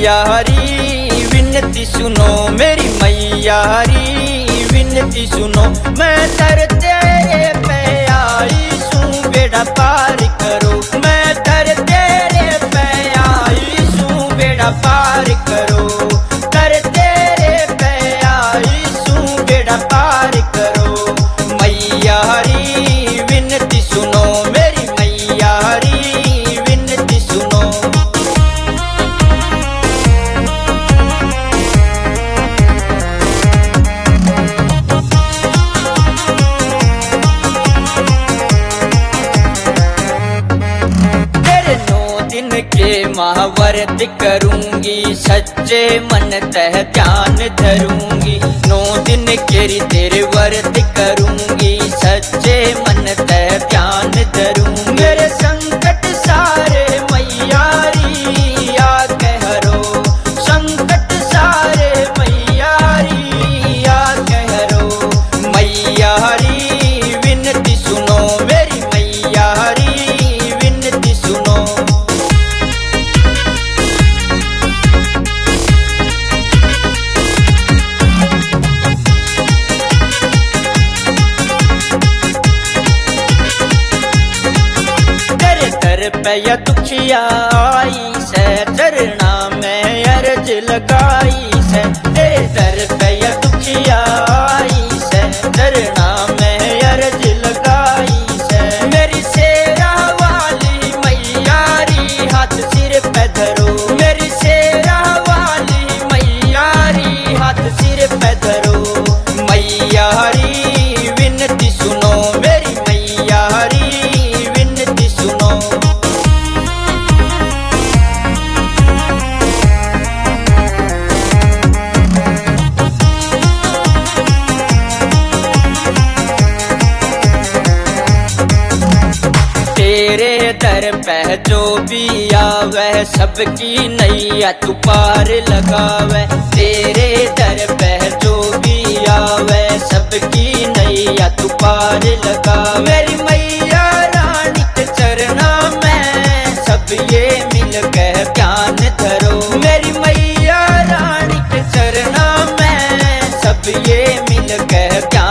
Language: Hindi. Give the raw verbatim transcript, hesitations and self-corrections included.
मैया हरी विनती सुनो, मेरी मैया हरी विनती सुनो। मैं दर तेरे पे आई सूं, बेड़ा पार करो। मैं दर तेरे पे आई सूं, बेड़ा पार करो। दर तेरे पे आई सूं, बेड़ा पार करो। मैया हरी विनती सुनो, मेरी मैया हरी विनती सुनो। तेरे नौ दिन के महाव्रत करूंगी, सच्चे मन तह ध्यान धरूंगी। नौ दिन के तेरे व्रत करूंगी, सच्चे मन तह ध्यान धरूंगी। मेरे संकट सारे मैया री आके हरो, संकट सारे मैया री आके हरो। मैया हरी विनती सुनो, मेरी मैया हरी विनती सुनो। तेरे दर पे या दुखिया आई से, चरना में अर्ज लगाई से। तेरे दर पे या दुखिया आई से, चरना में अर्ज लगाई से। मेरी शेरा वाली मैया री हाथ सिर पे धरो, मेरी शेरा वाली मैया री हाथ सिर पे धरो। मैया हरी विनती सुनो, मेरी मैया हरी विनती सुनो। तेरे दर पे जो भी आवे, सबकी नैया तू पार लगावे। तेरे दर पे जो भी आवे, सबकी नैया तू पार लगावे। मेरी मैया रानी के चरना में सब ये मिल के ध्यान धरो। मेरी मैया रानी के चरना में सब ये मिल के ध्यान